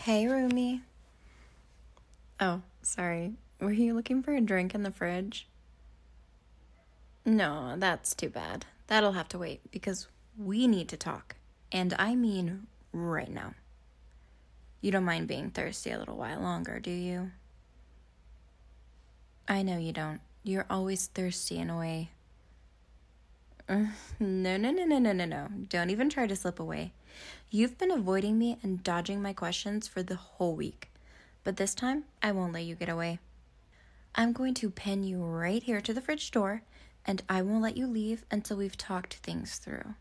Hey, Rumi. Oh, sorry. Were you looking for a drink in the fridge? No, that's too bad. That'll have to wait because we need to talk. And I mean right now. You don't mind being thirsty a little while longer, do you? I know you don't. You're always thirsty in a way. No. Don't even try to slip away. You've been avoiding me and dodging my questions for the whole week. But this time, I won't let you get away. I'm going to pin you right here to the fridge door, and I won't let you leave until we've talked things through.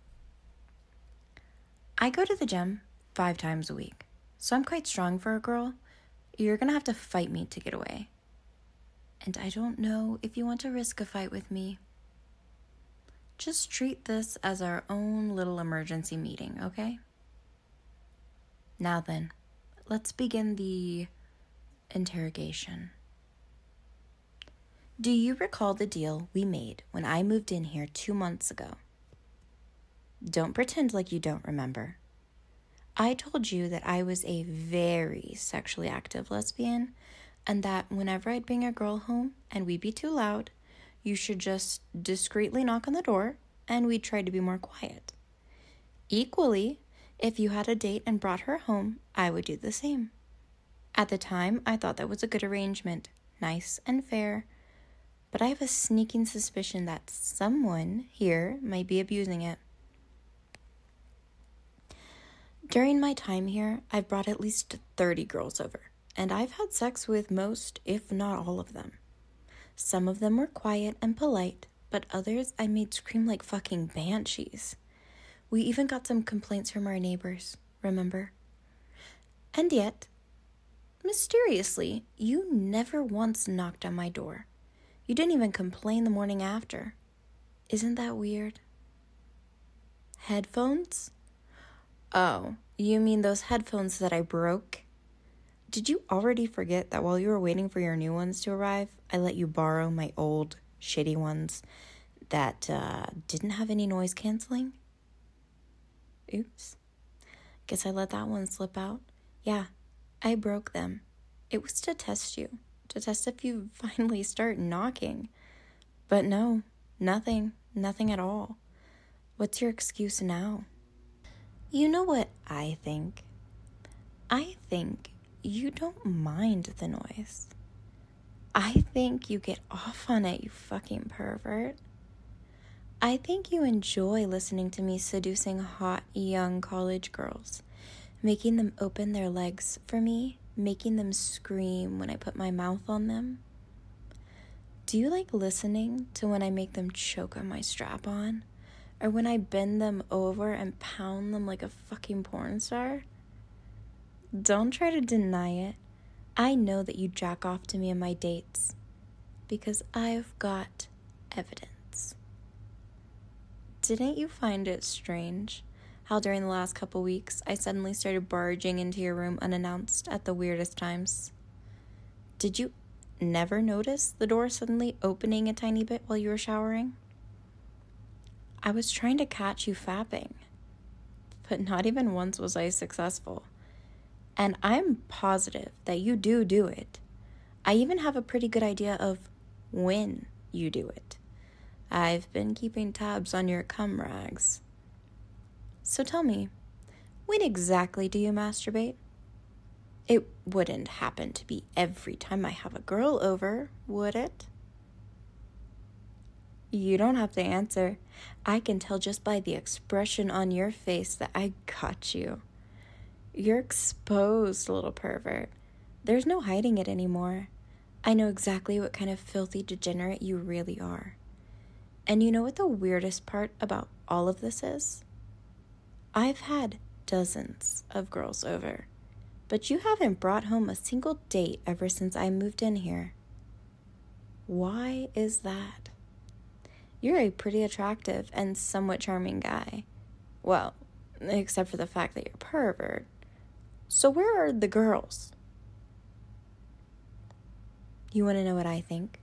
I go to the gym 5 times a week, so I'm quite strong for a girl. You're gonna have to fight me to get away. And I don't know if you want to risk a fight with me. Just treat this as our own little emergency meeting, okay? Now then, let's begin the interrogation. Do you recall the deal we made when I moved in here 2 months ago? Don't pretend like you don't remember. I told you that I was a very sexually active lesbian and that whenever I'd bring a girl home and we'd be too loud, you should just discreetly knock on the door and we'd try to be more quiet. Equally, if you had a date and brought her home, I would do the same. At the time, I thought that was a good arrangement, nice and fair, but I have a sneaking suspicion that someone here might be abusing it. During my time here, I've brought at least 30 girls over, and I've had sex with most, if not all of them. Some of them were quiet and polite, but others I made scream like fucking banshees. We even got some complaints from our neighbors, remember? And yet, mysteriously, you never once knocked on my door. You didn't even complain the morning after. Isn't that weird? Headphones? Oh, you mean those headphones that I broke? Did you already forget that while you were waiting for your new ones to arrive, I let you borrow my old, shitty ones that didn't have any noise canceling? Oops. Guess I let that one slip out. Yeah, I broke them. It was to test you, to test if you finally start knocking. But no, nothing at all. What's your excuse now? You know what I think? I think you don't mind the noise. I think you get off on it, you fucking pervert. I think you enjoy listening to me seducing hot, young college girls, making them open their legs for me, making them scream when I put my mouth on them. Do you like listening to when I make them choke on my strap-on? Or when I bend them over and pound them like a fucking porn star? Don't try to deny it. I know that you jack off to me on my dates because I've got evidence. Didn't you find it strange how during the last couple weeks I suddenly started barging into your room unannounced at the weirdest times? Did you never notice the door suddenly opening a tiny bit while you were showering? I was trying to catch you fapping, but not even once was I successful. And I'm positive that you do it. I even have a pretty good idea of when you do it. I've been keeping tabs on your cum rags. So tell me, when exactly do you masturbate? It wouldn't happen to be every time I have a girl over, would it? You don't have to answer. I can tell just by the expression on your face that I got you. You're exposed, little pervert. There's no hiding it anymore. I know exactly what kind of filthy degenerate you really are. And you know what the weirdest part about all of this is? I've had dozens of girls over, but you haven't brought home a single date ever since I moved in here. Why is that? You're a pretty attractive and somewhat charming guy. Well, except for the fact that you're a pervert. So where are the girls? You want to know what I think?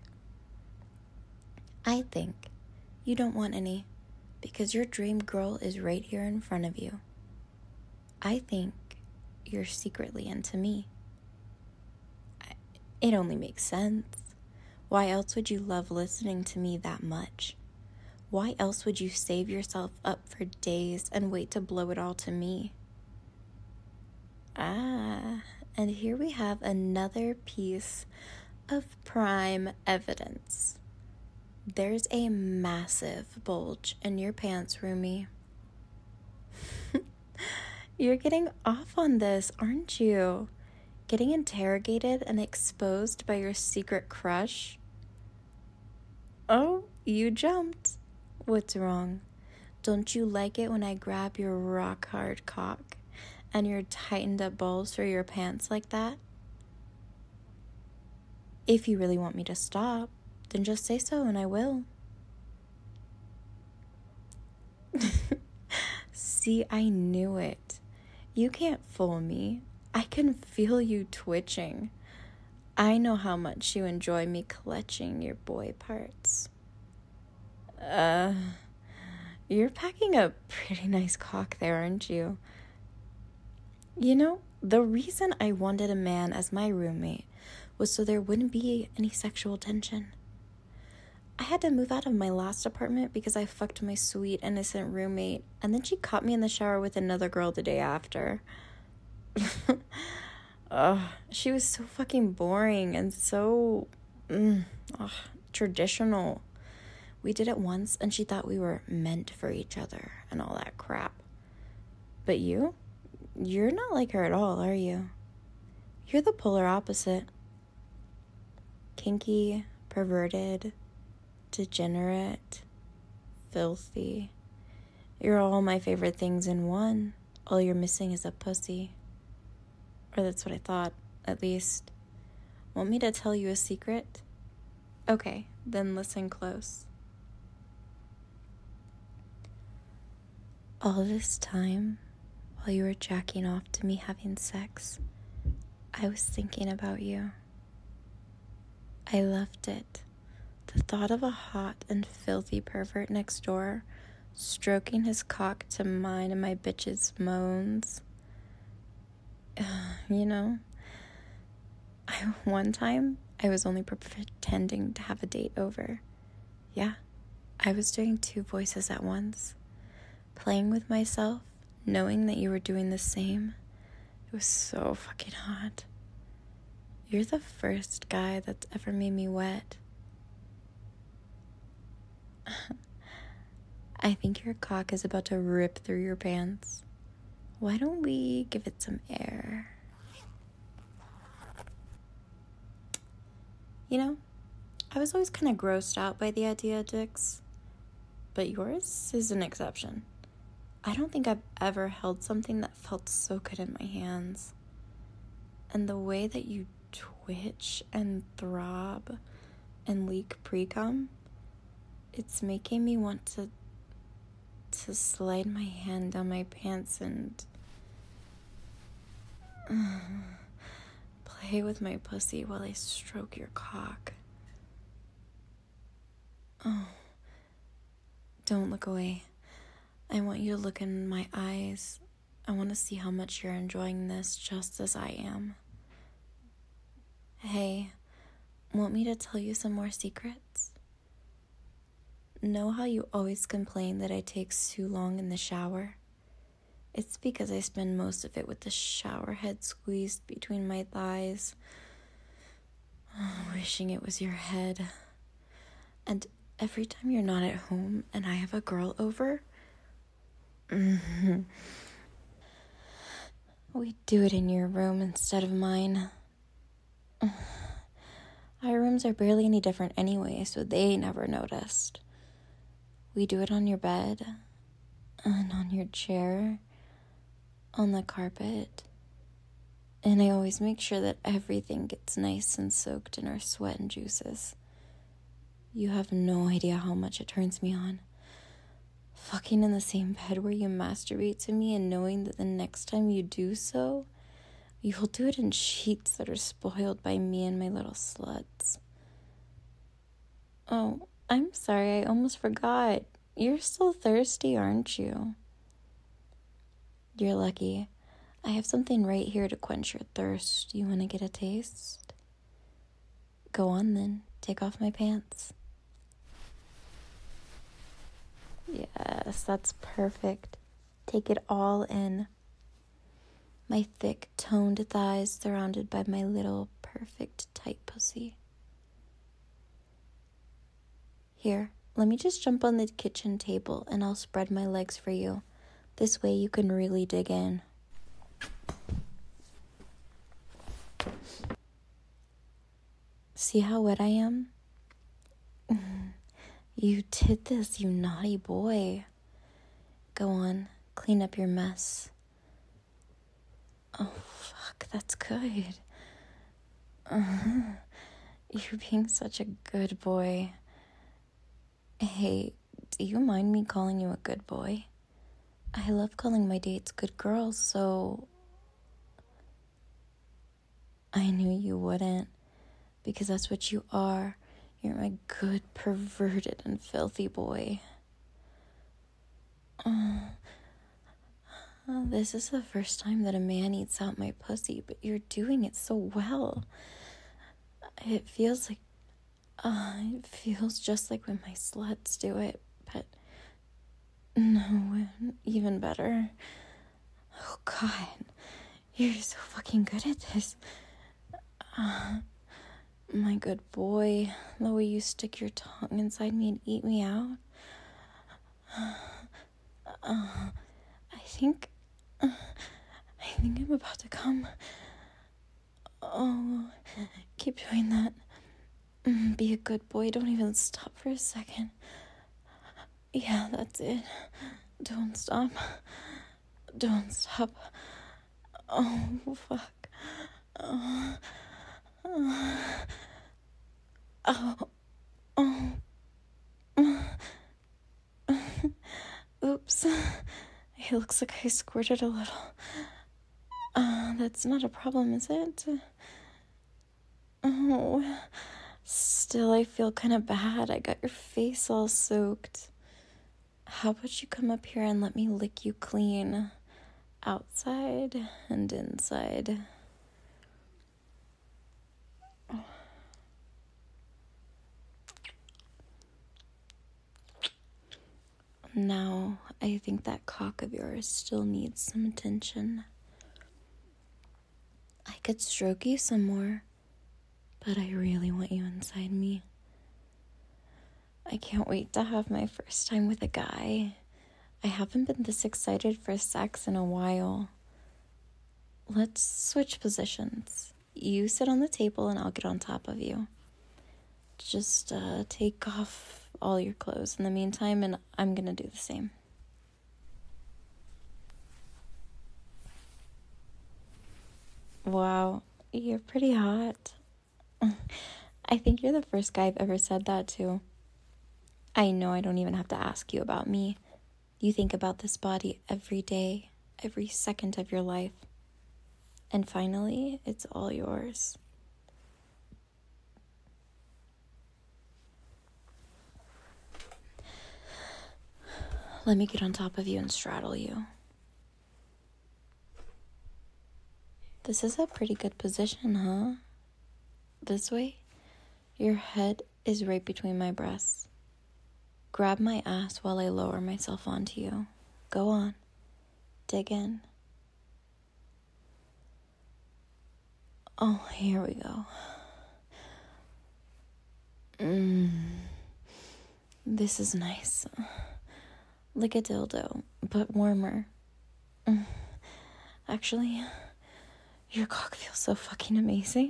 I think you don't want any because your dream girl is right here in front of you. I think you're secretly into me. It only makes sense. Why else would you love listening to me that much? Why else would you save yourself up for days and wait to blow it all to me? And here we have another piece of prime evidence. There's a massive bulge in your pants, Rumi. You're getting off on this, aren't you? Getting interrogated and exposed by your secret crush? Oh, you jumped. What's wrong? Don't you like it when I grab your rock hard cock and your tightened up balls for your pants like that? If you really want me to stop, then just say so and I will. See, I knew it. You can't fool me. I can feel you twitching. I know how much you enjoy me clutching your boy parts. You're packing a pretty nice cock there, aren't you? You know, the reason I wanted a man as my roommate was so there wouldn't be any sexual tension. I had to move out of my last apartment because I fucked my sweet, innocent roommate, and then she caught me in the shower with another girl the day after. She was so fucking boring and so traditional. We did it once and she thought we were meant for each other and all that crap. But you're not like her at all, are you? You're the polar opposite. Kinky, perverted, degenerate, filthy. You're all my favorite things in one. All you're missing is a pussy. Or that's what I thought, at least. Want me to tell you a secret? Okay, then listen close. All this time, while you were jacking off to me having sex, I was thinking about you. I loved it. The thought of a hot and filthy pervert next door, stroking his cock to mine and my bitch's moans. You know, one time I was only pretending to have a date over. Yeah, I was doing two voices at once, playing with myself, knowing that you were doing the same. It was so fucking hot. You're the first guy that's ever made me wet. I think your cock is about to rip through your pants. Why don't we give it some air? You know, I was always kind of grossed out by the idea of dicks, but yours is an exception. I don't think I've ever held something that felt so good in my hands. And the way that you twitch and throb and leak pre-cum, it's making me want to slide my hand down my pants and play with my pussy while I stroke your cock. Oh, don't look away. I want you to look in my eyes. I want to see how much you're enjoying this just as I am. Hey, want me to tell you some more secrets? Know how you always complain that I take too long in the shower? It's because I spend most of it with the shower head squeezed between my thighs, wishing it was your head. And every time you're not at home and I have a girl over, we do it in your room instead of mine. Our rooms are barely any different anyway, so they never noticed. We do it on your bed, and on your chair, on the carpet, and I always make sure that everything gets nice and soaked in our sweat and juices. You have no idea how much it turns me on. Fucking in the same bed where you masturbate to me and knowing that the next time you do so, you'll do it in sheets that are spoiled by me and my little sluts. Oh, I'm sorry, I almost forgot. You're still thirsty, aren't you? You're lucky. I have something right here to quench your thirst. You want to get a taste? Go on then. Take off my pants. Yes, that's perfect. Take it all in. My thick, toned thighs surrounded by my little, perfect, tight pussy. Here, let me just jump on the kitchen table and I'll spread my legs for you. This way you can really dig in. See how wet I am? You did this, you naughty boy. Go on, clean up your mess. Oh, fuck, that's good. You're being such a good boy. Hey, do you mind me calling you a good boy? I love calling my dates good girls, so... I knew you wouldn't, because that's what you are. You're my good, perverted, and filthy boy. This is the first time that a man eats out my pussy, but you're doing it so well. It feels just like when my sluts do it, but no, even better. Oh God, you're so fucking good at this. My good boy, the way you stick your tongue inside me and eat me out. I think I'm about to come. Oh, keep doing that. Be a good boy. Don't even stop for a second. Yeah, that's it. Don't stop. Don't stop. Oh, fuck. Oh. Oops. It looks like I squirted a little. That's not a problem, is it? Oh. Still, I feel kind of bad. I got your face all soaked. How about you come up here and let me lick you clean? Outside and inside. Now, I think that cock of yours still needs some attention. I could stroke you some more, but I really want you inside me. I can't wait to have my first time with a guy. I haven't been this excited for sex in a while. Let's switch positions. You sit on the table and I'll get on top of you. Just take off all your clothes in the meantime, and I'm gonna do the same. Wow, you're pretty hot. I think you're the first guy I've ever said that to. I know I don't even have to ask you about me. You think about this body every day, every second of your life. And finally, it's all yours. Let me get on top of you and straddle you. This is a pretty good position, huh? This way, your head is right between my breasts. Grab my ass while I lower myself onto you. Go on. Dig in. Oh, here we go. This is nice. Like a dildo, but warmer. Actually, your cock feels so fucking amazing.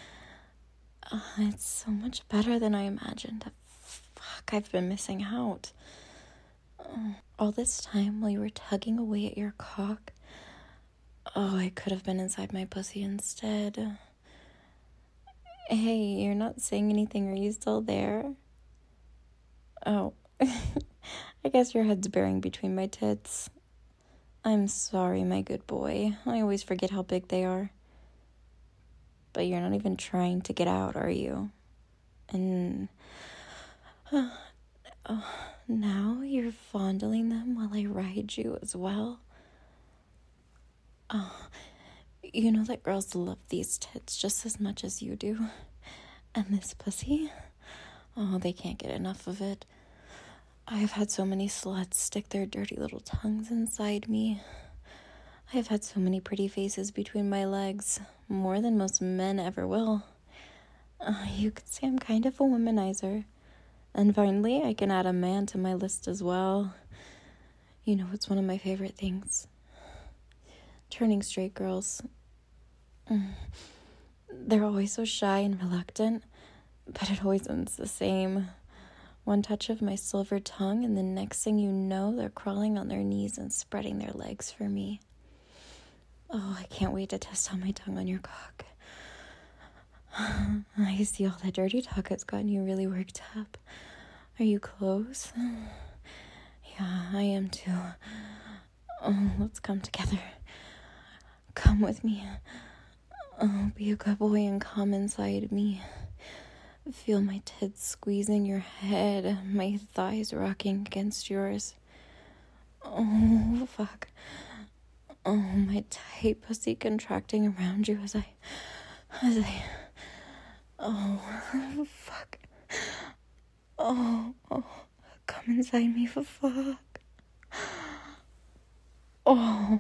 It's so much better than I imagined. Fuck, I've been missing out. All this time while you were tugging away at your cock, I could have been inside my pussy instead. Hey, you're not saying anything. Are you still there? Oh, I guess your head's bearing between my tits. I'm sorry, my good boy. I always forget how big they are. But you're not even trying to get out, are you? And now you're fondling them while I ride you as well. You know that girls love these tits just as much as you do. And this pussy, oh, they can't get enough of it. I've had so many sluts stick their dirty little tongues inside me. I have had so many pretty faces between my legs, more than most men ever will. You could say I'm kind of a womanizer. And finally, I can add a man to my list as well. You know, it's one of my favorite things. Turning straight girls. They're always so shy and reluctant, but it always ends the same. One touch of my silver tongue, and the next thing you know, they're crawling on their knees and spreading their legs for me. Oh, I can't wait to test out my tongue on your cock. I see all that dirty talk has gotten you really worked up. Are you close? Yeah, I am too. Oh, let's come together. Come with me. Oh, be a good boy and come inside me. Feel my tits squeezing your head, my thighs rocking against yours. Oh, fuck. Oh, my tight pussy contracting around you as I... Oh, fuck. Oh, come inside me for fuck. Oh,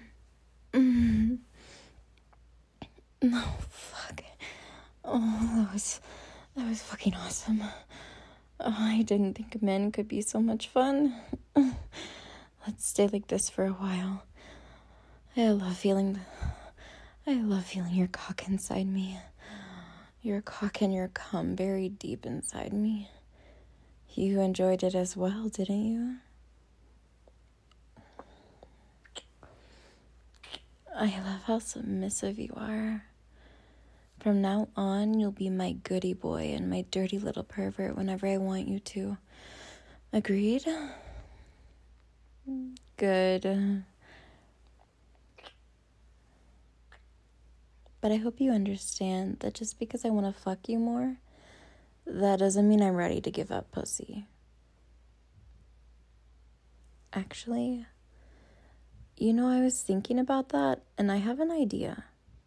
no, fuck. Oh, that was fucking awesome. Oh, I didn't think men could be so much fun. Let's stay like this for a while. I love feeling your cock inside me. Your cock and your cum buried deep inside me. You enjoyed it as well, didn't you? I love how submissive you are. From now on, you'll be my goody boy and my dirty little pervert whenever I want you to. Agreed? Good. But I hope you understand that just because I want to fuck you more, that doesn't mean I'm ready to give up pussy. Actually, you know, I was thinking about that, and I have an idea.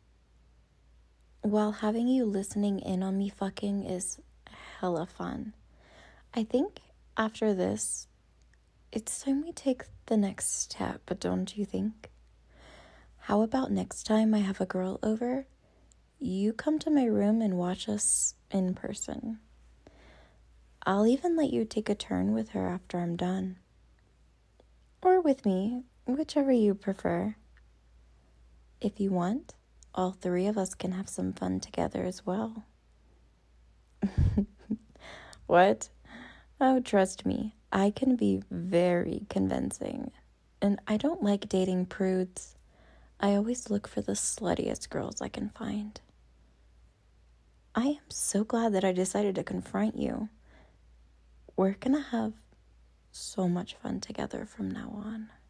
While having you listening in on me fucking is hella fun, I think after this, it's time we take the next step, but don't you think? How about next time I have a girl over, you come to my room and watch us in person? I'll even let you take a turn with her after I'm done. Or with me, whichever you prefer. If you want, all three of us can have some fun together as well. What? Oh, trust me, I can be very convincing. And I don't like dating prudes. I always look for the sluttiest girls I can find. I am so glad that I decided to confront you. We're gonna have so much fun together from now on.